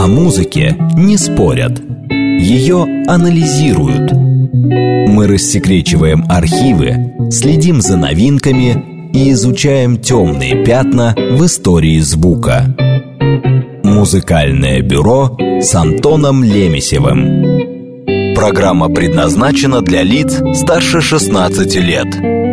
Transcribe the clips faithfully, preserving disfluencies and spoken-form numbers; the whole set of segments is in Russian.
О музыке не спорят, ее анализируют. Мы рассекречиваем архивы, следим за новинками и изучаем темные пятна в истории звука. Музыкальное бюро с Антоном Лемесевым. Программа предназначена для лиц старше шестнадцати лет.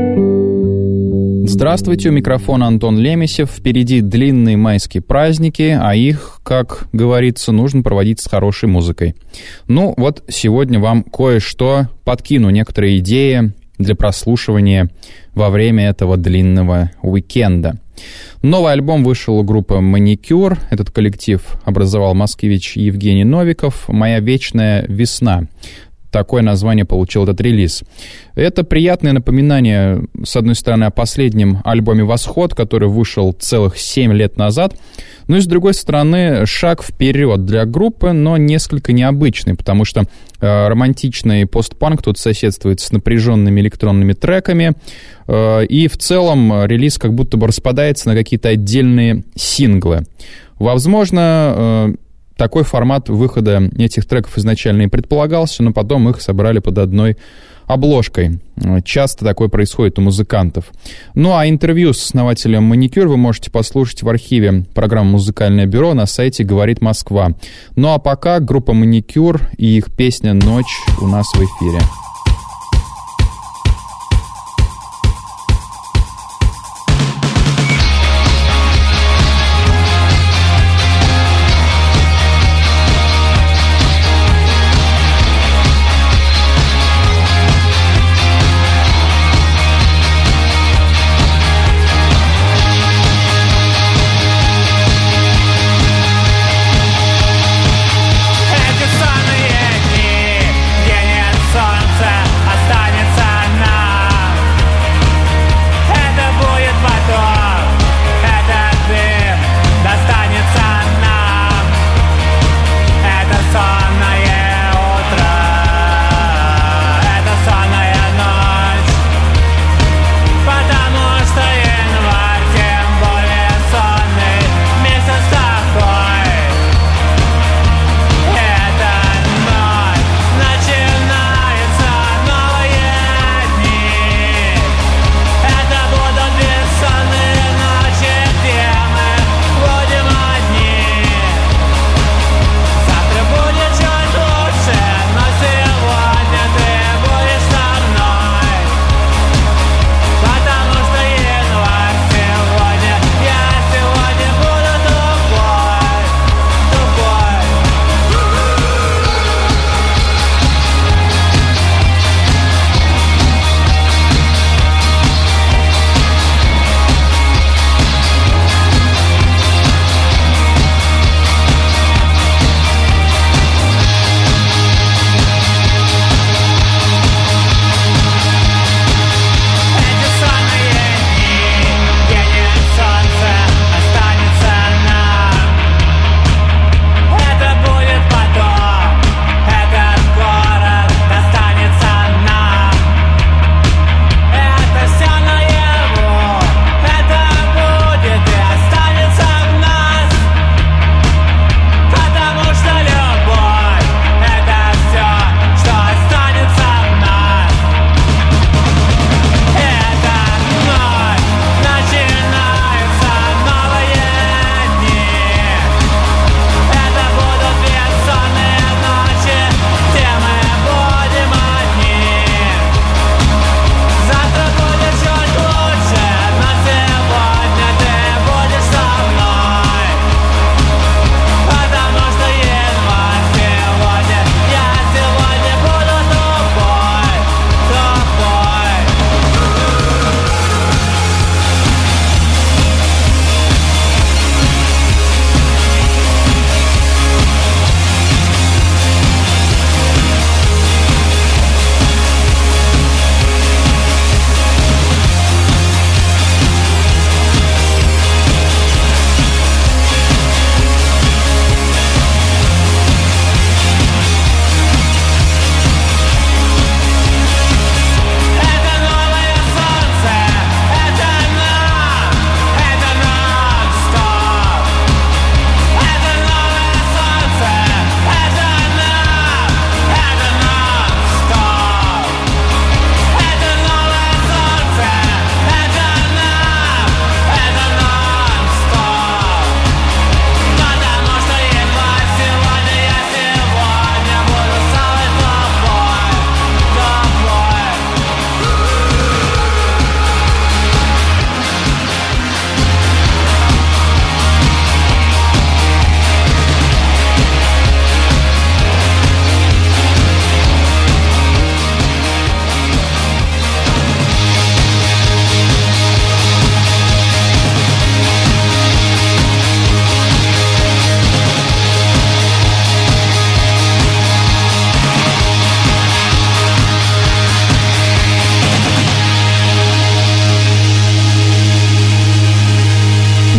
Здравствуйте, у микрофона Антон Лемесев. Впереди длинные майские праздники, а их, как говорится, нужно проводить с хорошей музыкой. Ну, вот сегодня вам кое-что подкину, некоторые идеи для прослушивания во время этого длинного уикенда. Новый альбом вышел у группы «Маникюр». Этот коллектив образовал москвич Евгений Новиков. «Моя вечная весна». Такое название получил этот релиз. Это приятное напоминание, с одной стороны, о последнем альбоме «Восход», который вышел целых семь лет назад, ну и, с другой стороны, шаг вперед для группы, но несколько необычный, потому что э, романтичный постпанк тут соседствует с напряженными электронными треками, э, и в целом релиз как будто бы распадается на какие-то отдельные синглы. Возможно, э, такой формат выхода этих треков изначально и предполагался, но потом их собрали под одной обложкой. Часто такое происходит у музыкантов. Ну а интервью с основателем «Маникюр» вы можете послушать в архиве программы «Музыкальное бюро» на сайте «Говорит Москва». Ну а пока группа «Маникюр» и их песня «Ночь» у нас в эфире. Эти сонные дни, где нет солнца,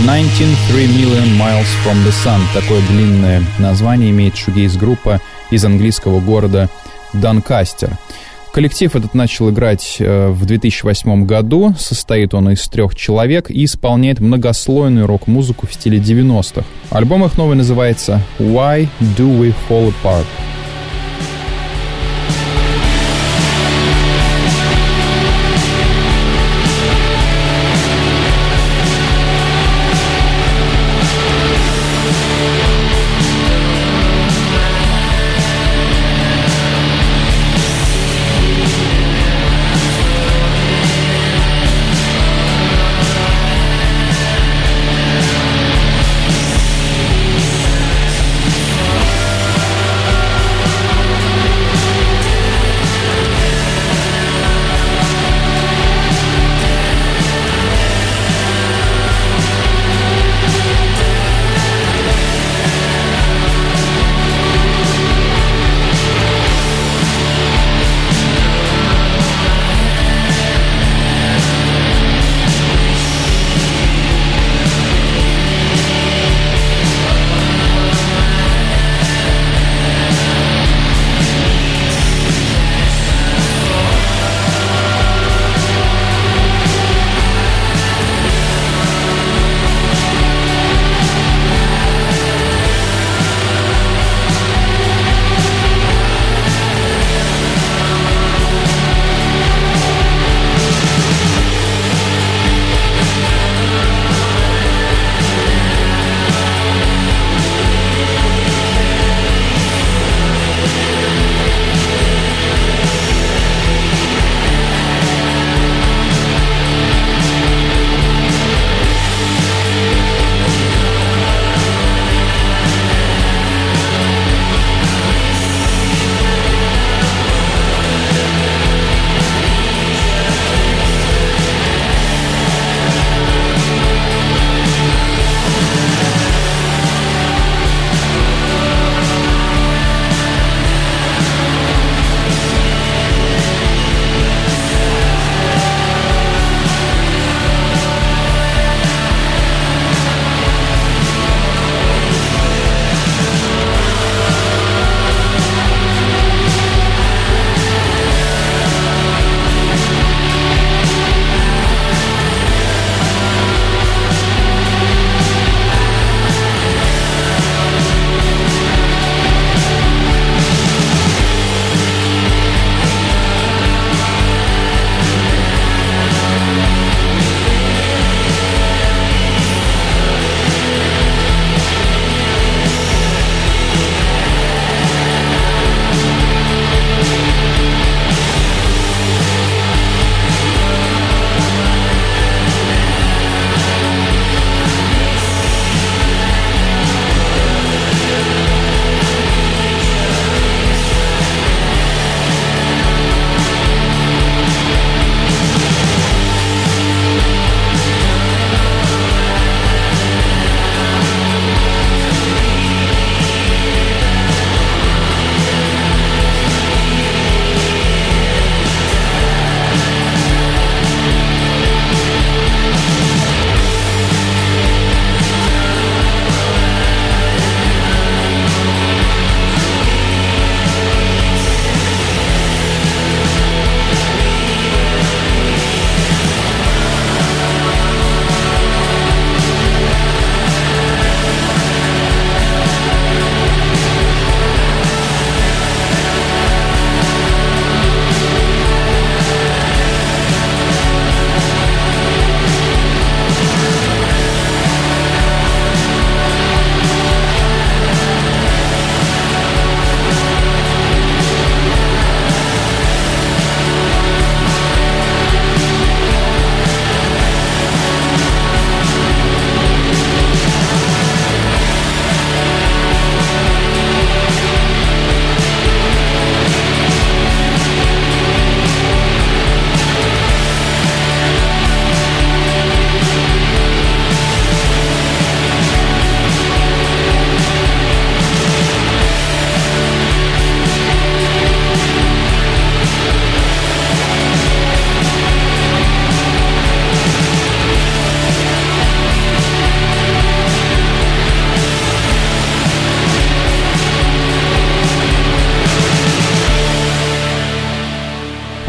девятнадцать три million miles from the sun. Такое длинное название имеет шугейз-группа из английского города Донкастер. Коллектив этот начал играть в две тысячи восьмом году. Состоит он из трех человек и исполняет многослойную рок-музыку в стиле девяностых. Альбом их новый называется «Why Do We Fall Apart?».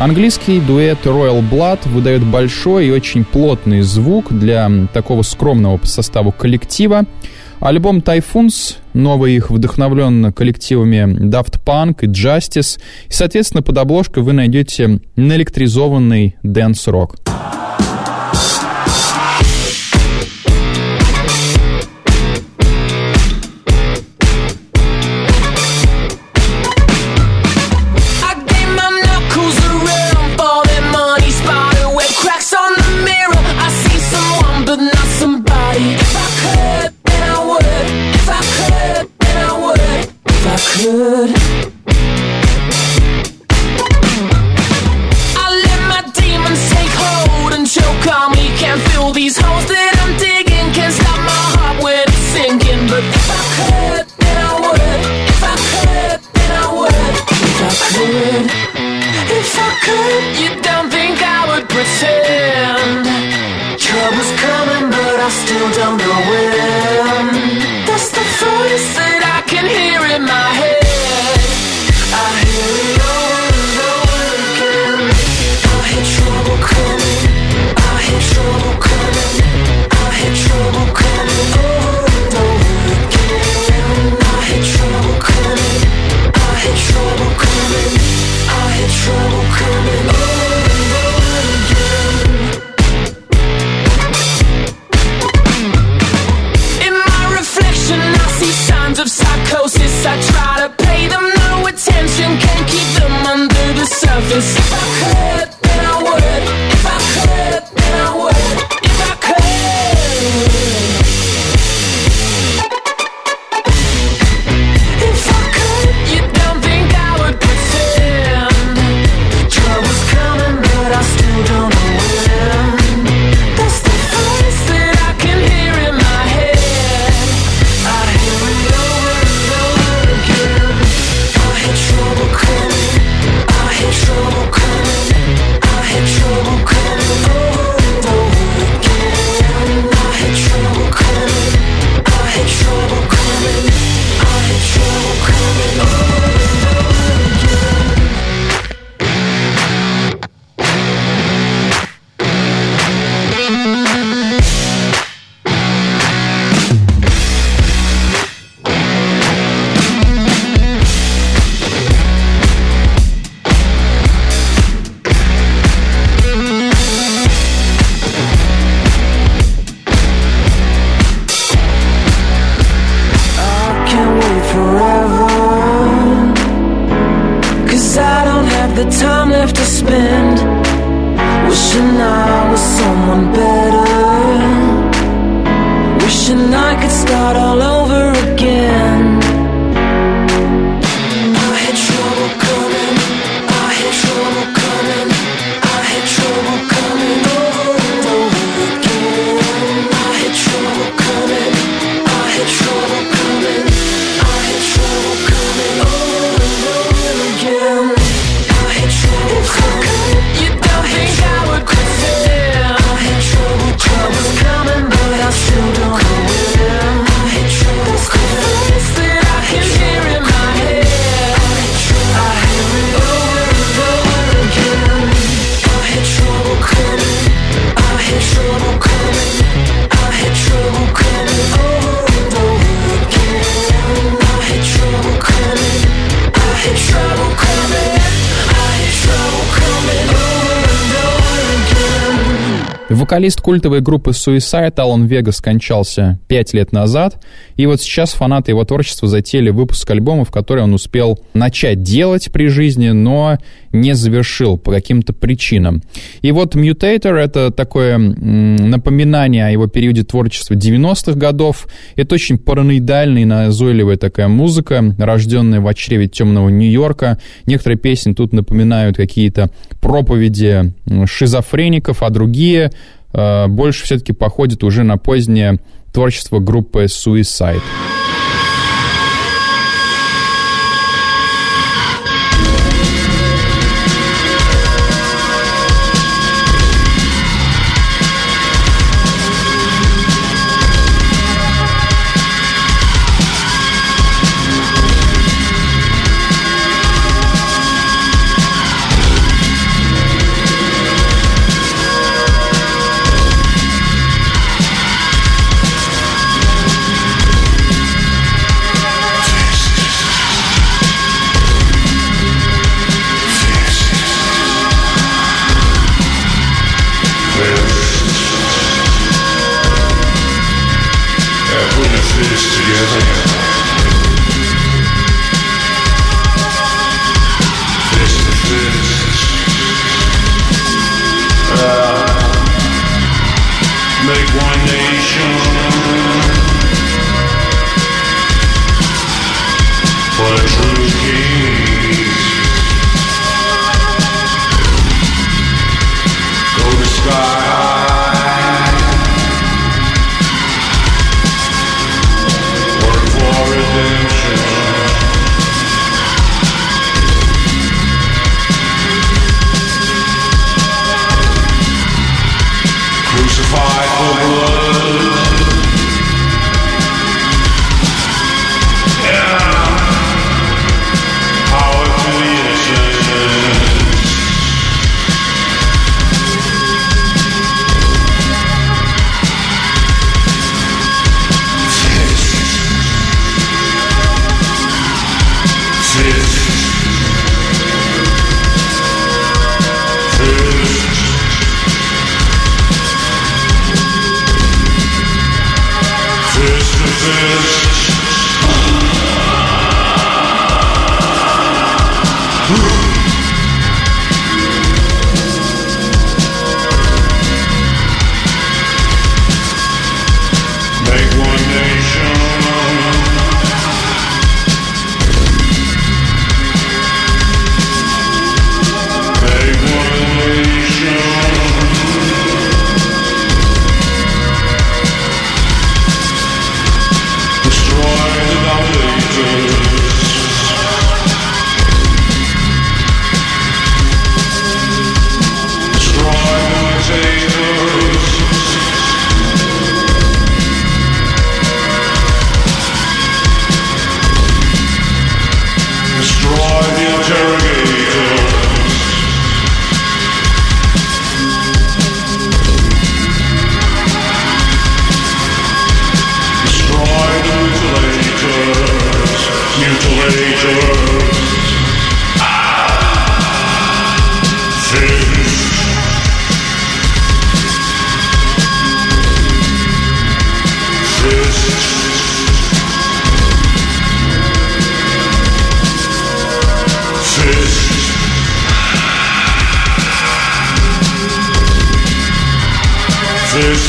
Английский дуэт Royal Blood выдает большой и очень плотный звук для такого скромного по составу коллектива. Альбом Typhoons, новый их, вдохновлен коллективами Daft Punk и Justice. И, соответственно, под обложкой вы найдете наэлектризованный дэнс-рок. Could I let my demons take hold and choke on me? Can't fill these holes that I'm digging. Can't stop my heart when it's sinking. But if I could, then I would. If I could, then I would. If I could, if I could, you don't think I would pretend? Trouble's coming, but I still don't know when. That's the voice that I can hear in my head. I hear it over and over again. I hear trouble coming. I hear trouble coming. I hear trouble coming over and over again. I hear trouble coming. I hear trouble coming. I hear trouble coming over and over again. In my reflection, I see signs of psychosis. I try to pay them no attention, can't keep them under the surface. If I could, then I would. If I could, then I would. If I could. If I could, you don't think I would pretend? Trouble's coming, but I still don't know when. That's the voice that I can hear in my head. I hear it over and over again. I hear trouble coming. I hear trouble coming. I hear trouble coming over and over again. I hear trouble coming. I hear trouble coming. I hear trouble coming over and over again. I can't wait forever, 'cause I don't have the time left to spend wishing I was someone better, wishing I could start all over again. I had trouble coming, I had trouble coming, I had trouble coming over and over again. I had trouble coming, I had trouble coming, I had trouble coming over and over again. I had trouble coming, you don't think I would pretend? I had trouble, trouble's coming, but I still don't know when. I had trouble, that's the voice that I can hear in my head. I had trouble, I hear it over and over again. I had trouble coming, I had trouble coming, I had trouble coming over and over again. I had trouble coming, I had trouble coming, I had trouble coming over and over again. Вокалист культовой группы Suicide Алан Вега скончался пять лет назад, и вот сейчас фанаты его творчества затеяли выпуск альбомов, которые он успел начать делать при жизни, но не завершил по каким-то причинам. И вот Mutator — это такое м, напоминание о его периоде творчества девяностых годов. Это очень параноидальная и назойливая такая музыка, рожденная в чреве темного Нью-Йорка. Некоторые песни тут напоминают какие-то проповеди шизофреников, а другие э, больше все-таки походят уже на позднее творчество группы Suicide.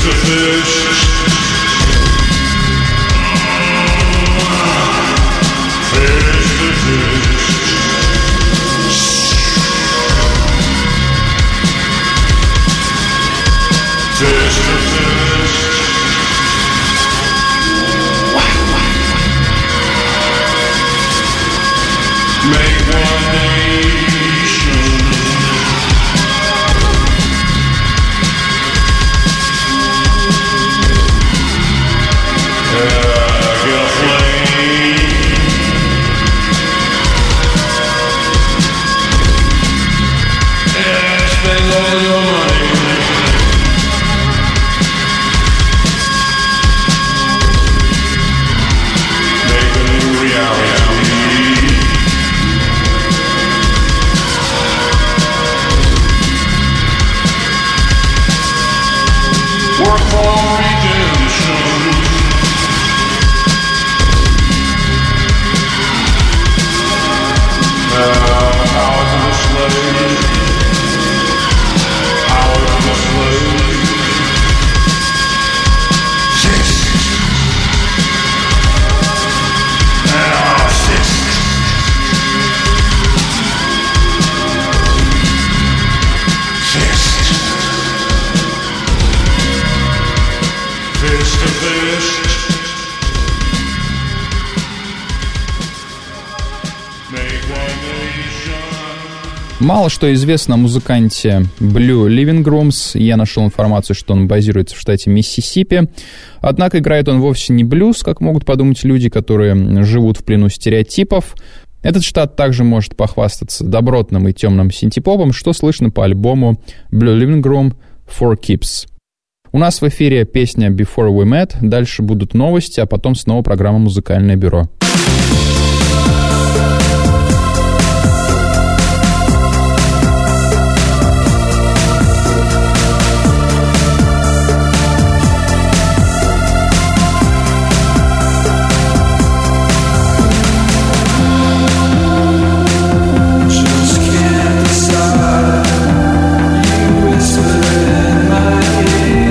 Мало что известно о музыканте Blue Living Rooms. Я нашел информацию, что он базируется в штате Миссисипи. Однако играет он вовсе не блюз, как могут подумать люди, которые живут в плену стереотипов. Этот штат также может похвастаться добротным и темным синтепопом, что слышно по альбому Blue Living Room For Keeps. У нас в эфире песня Before We Met, дальше будут новости, а потом снова программа «Музыкальное бюро».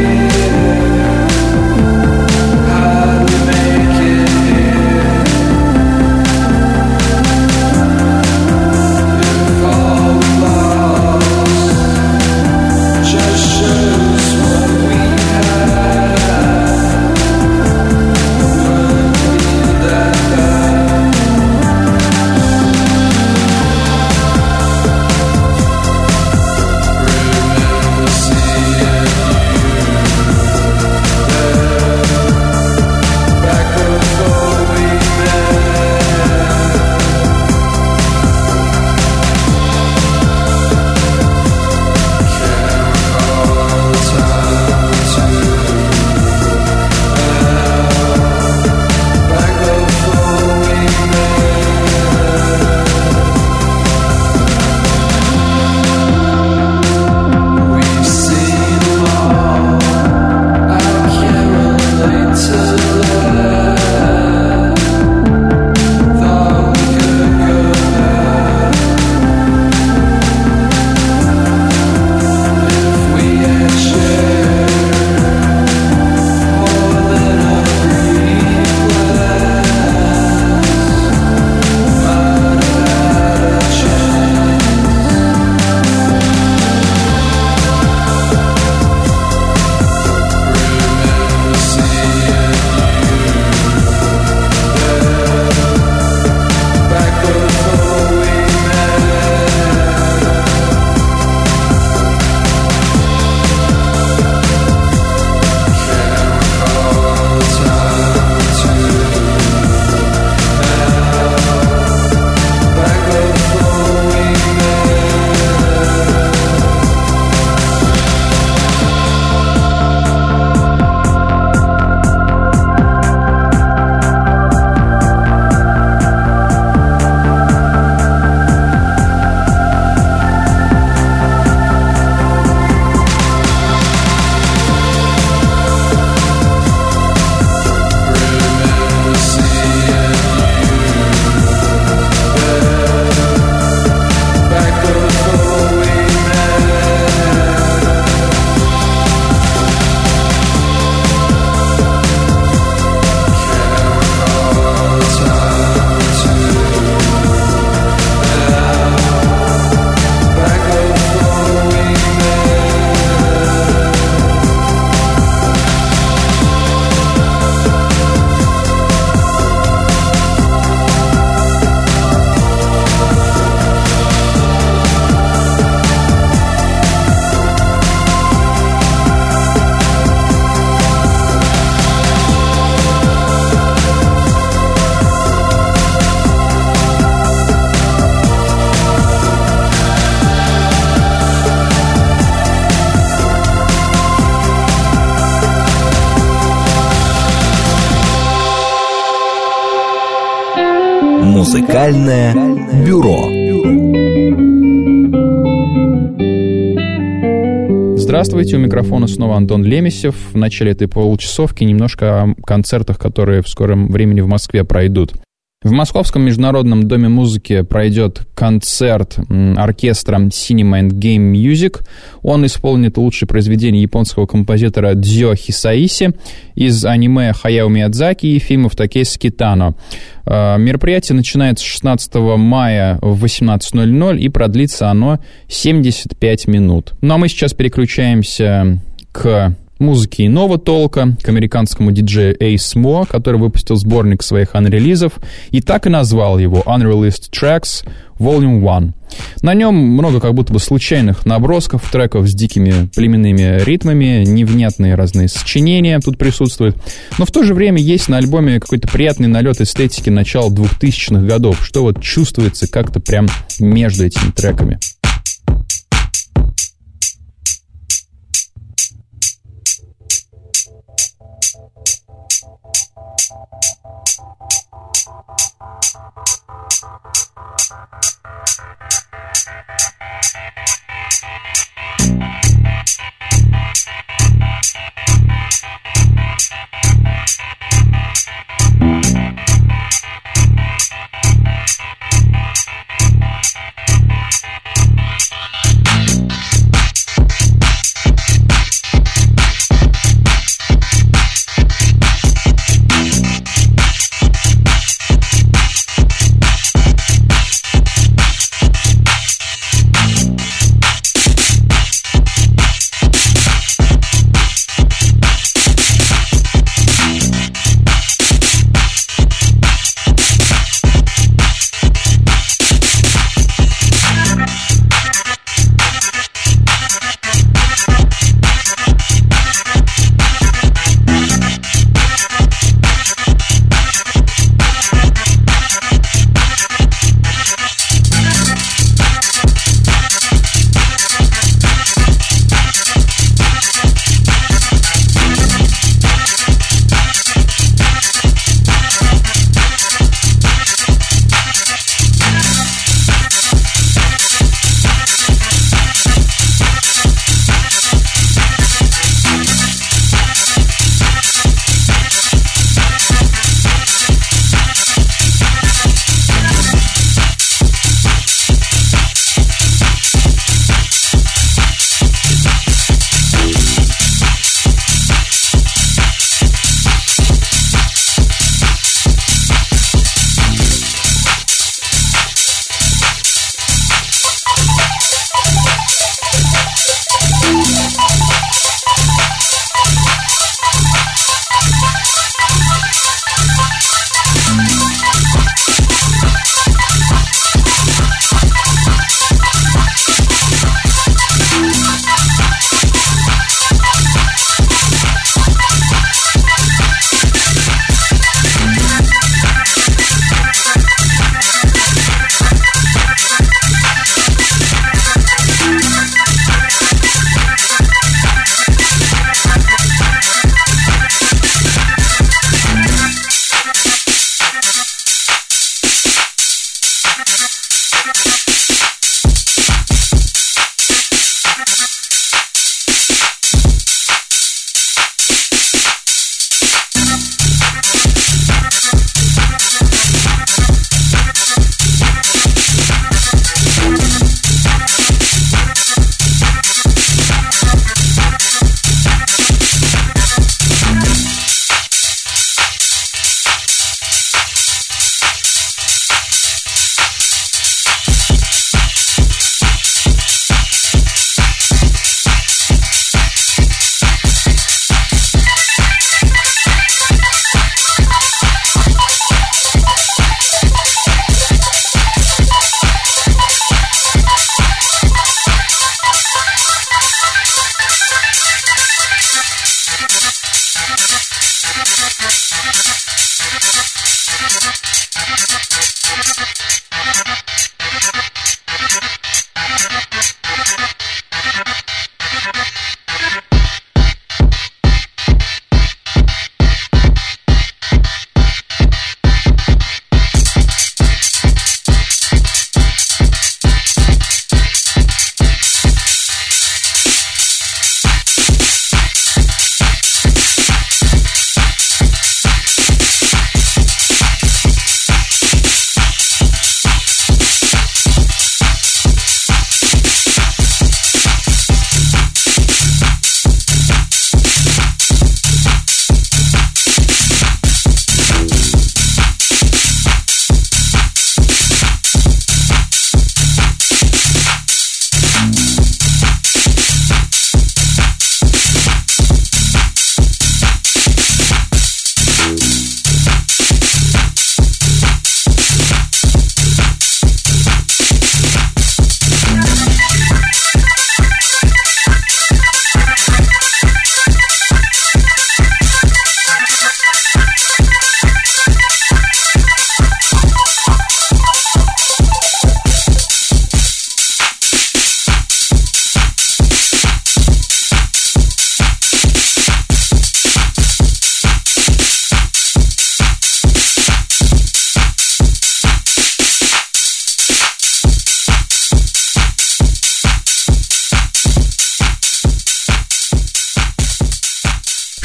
How do we make it here? Музыкальное бюро. Здравствуйте, у микрофона снова Антон Лемесев. В начале этой получасовки немножко о концертах, которые в скором времени в Москве пройдут. В Московском международном доме музыки пройдет концерт оркестра Cinema and Game Music. Он исполнит лучшие произведения японского композитора Дзё Хисаиси из аниме Хаяо Миядзаки и фильмов Такеси Китано. Мероприятие начинается шестнадцатого мая в восемнадцать ноль ноль и продлится оно семьдесят пять минут. Ну а мы сейчас переключаемся к музыки иного толка, к американскому диджею Ace Mo, который выпустил сборник своих анрелизов и так и назвал его Unreleased Tracks Volume один. На нем много как будто бы случайных набросков, треков с дикими племенными ритмами, невнятные разные сочинения тут присутствуют. Но в то же время есть на альбоме какой-то приятный налет эстетики начала двухтысячных годов, что вот чувствуется как-то прям между этими треками.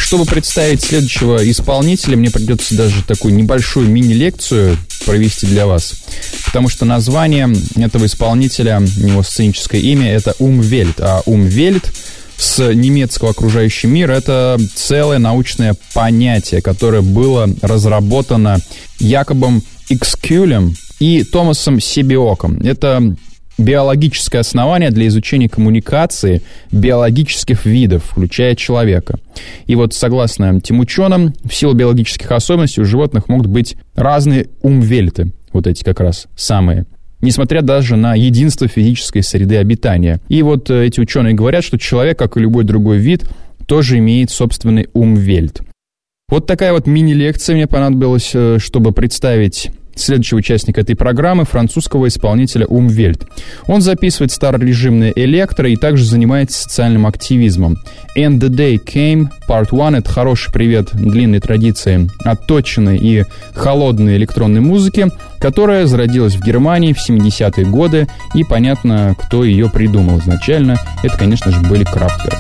Чтобы представить следующего исполнителя, мне придется даже такую небольшую мини-лекцию провести для вас, потому что название этого исполнителя, его сценическое имя — это Umwelt, а Umwelt с немецкого окружающий мир — это целое научное понятие, которое было разработано Якобом Икскюлем и Томасом Себиоком. Это биологическое основание для изучения коммуникации биологических видов, включая человека. И вот, согласно тем ученым, в силу биологических особенностей у животных могут быть разные умвельты, вот эти как раз самые, несмотря даже на единство физической среды обитания. И вот эти ученые говорят, что человек, как и любой другой вид, тоже имеет собственный умвельт. Вот такая вот мини-лекция мне понадобилась, чтобы представить следующего участника этой программы, французского исполнителя Umwelt. Он записывает старорежимные электро и также занимается социальным активизмом. And the Day Came, Part один — это хороший привет длинной традиции отточенной и холодной электронной музыки, которая зародилась в Германии в семидесятые годы, и понятно, кто ее придумал изначально. Это, конечно же, были Kraftwerk.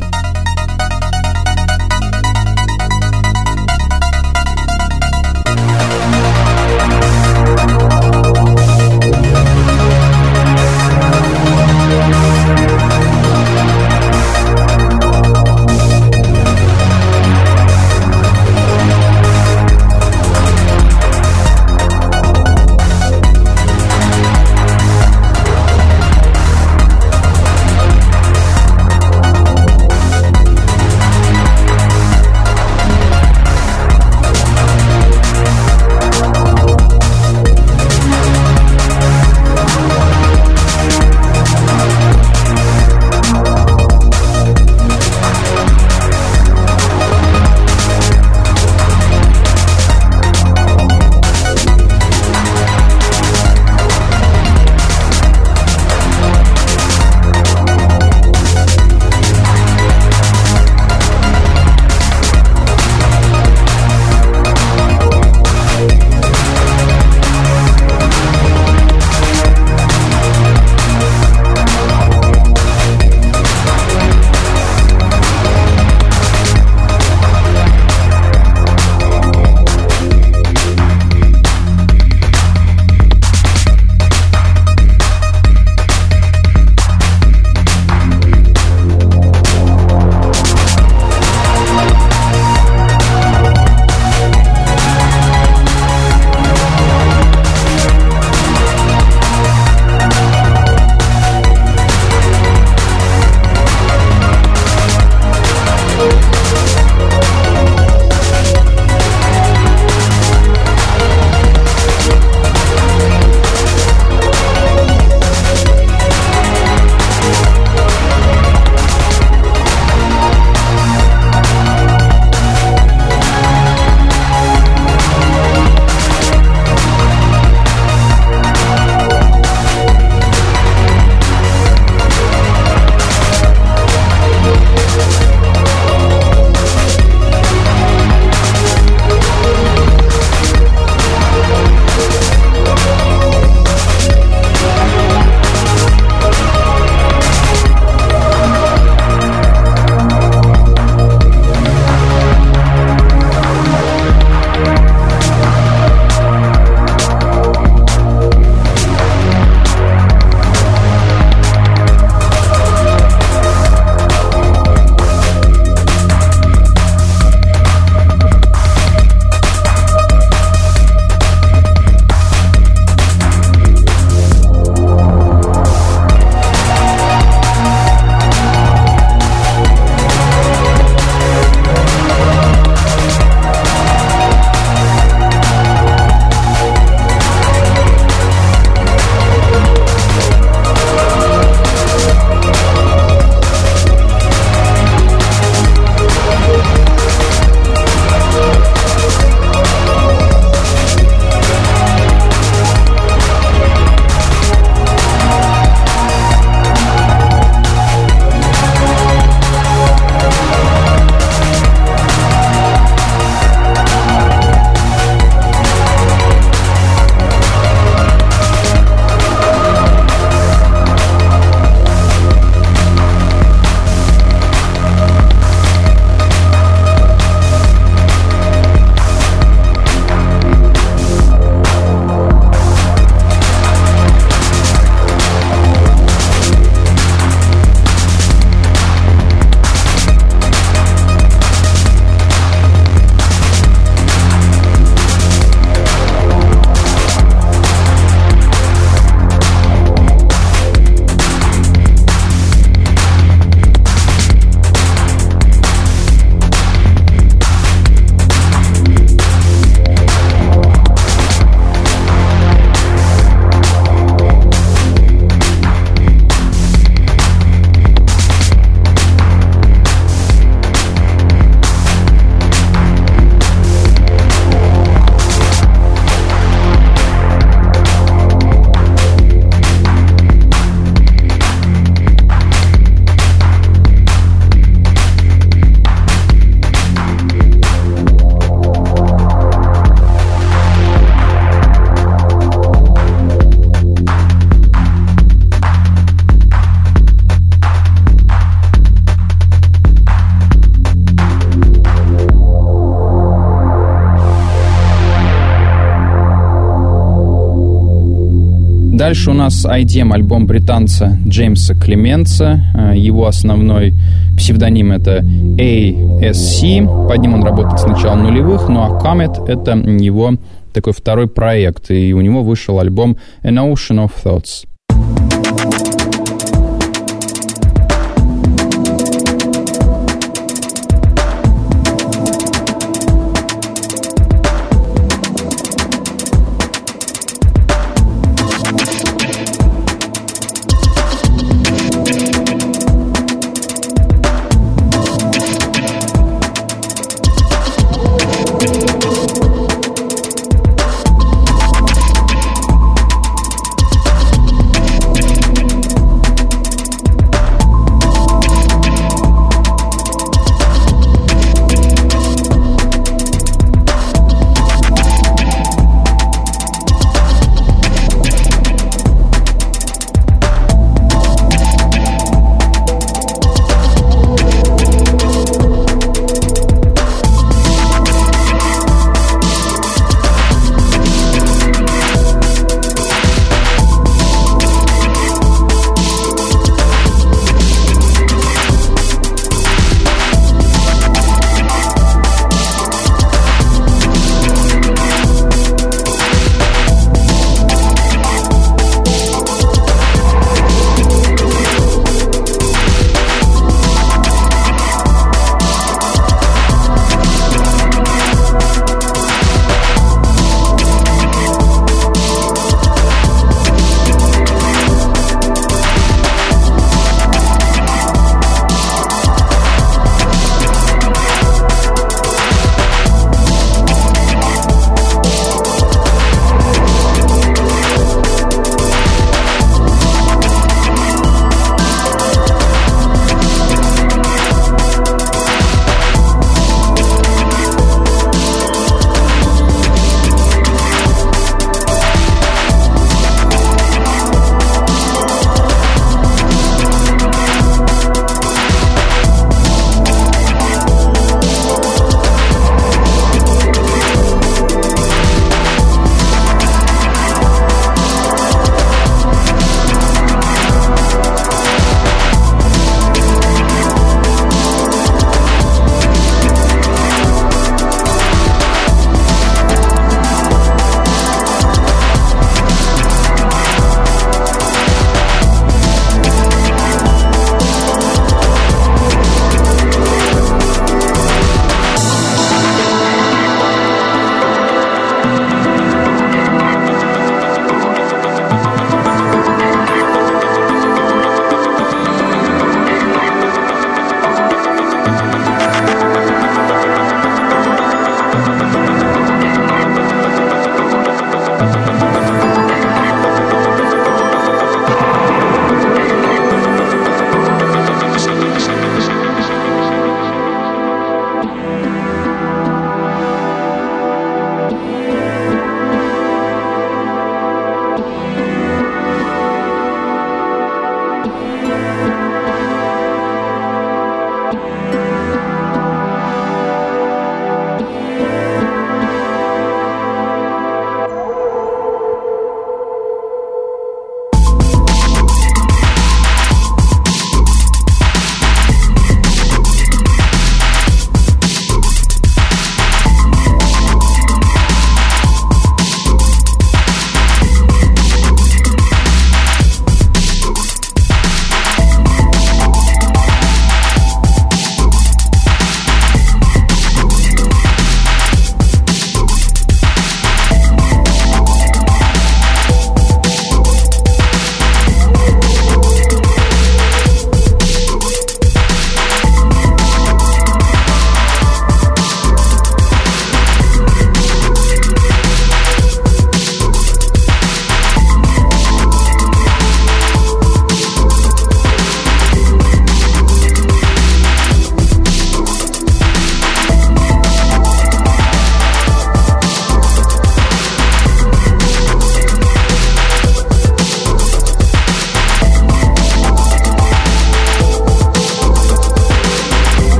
Дальше у нас ай ди эм альбом британца Джеймса Клеменса. Его основной псевдоним это эй эс си. Под ним он работает с начала нулевых, ну а Comet — это его такой второй проект, и у него вышел альбом An Ocean of Thoughts.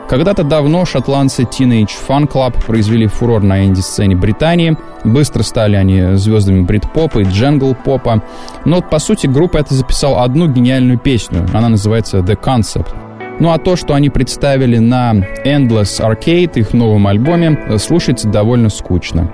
Когда-то давно шотландцы Teenage Fan Club произвели фурор на инди-сцене Британии. Быстро стали они звездами брит-попа и джангл-попа. Но вот, по сути, группа эта записала одну гениальную песню. Она называется The Concept. Ну а то, что они представили на Endless Arcade, их новом альбоме, слушается довольно скучно.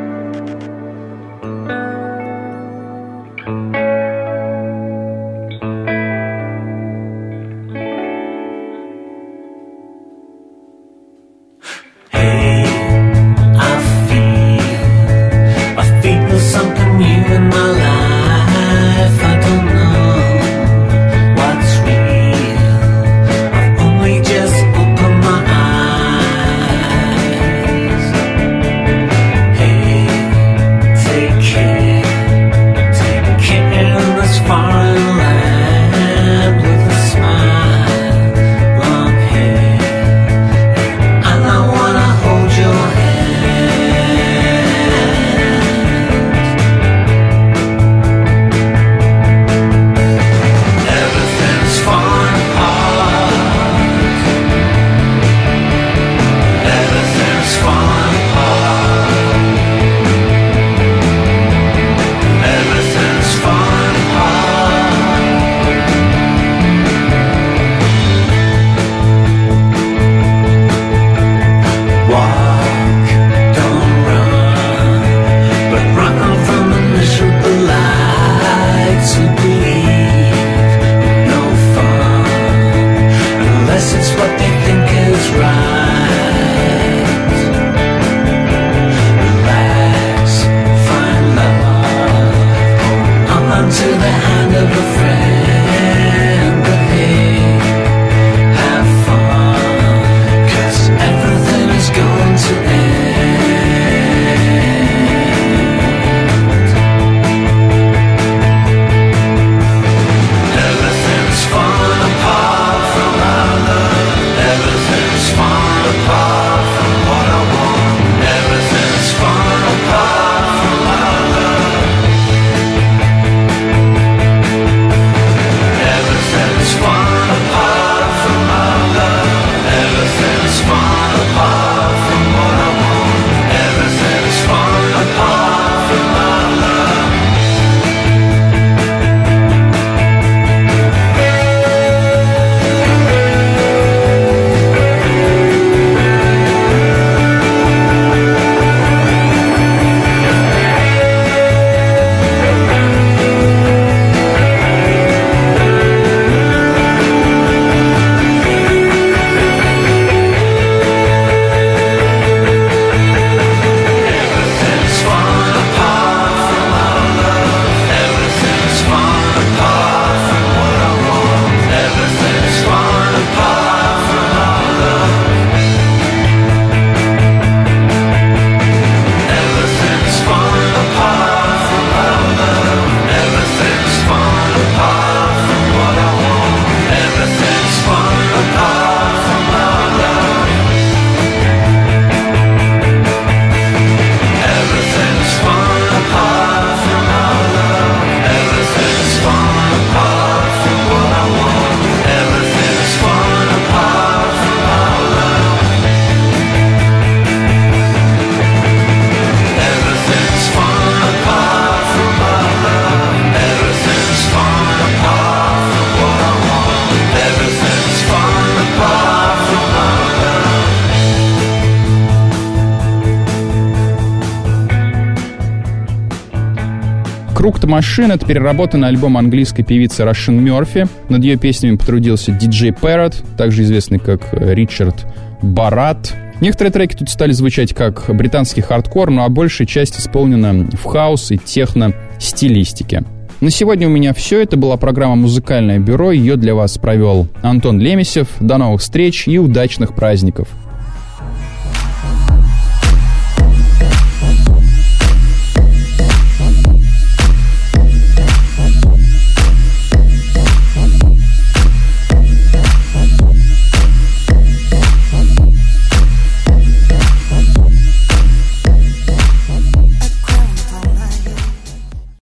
«Круг-то машин» — это переработанный альбом английской певицы Рошин Мёрфи. Над ее песнями потрудился диджей Parrot, также известный как Ричард Барат. Некоторые треки тут стали звучать как британский хардкор, ну а большая часть исполнена в хаус и техно-стилистике. На сегодня у меня все. Это была программа «Музыкальное бюро». Ее для вас провел Антон Лемесев. До новых встреч и удачных праздников!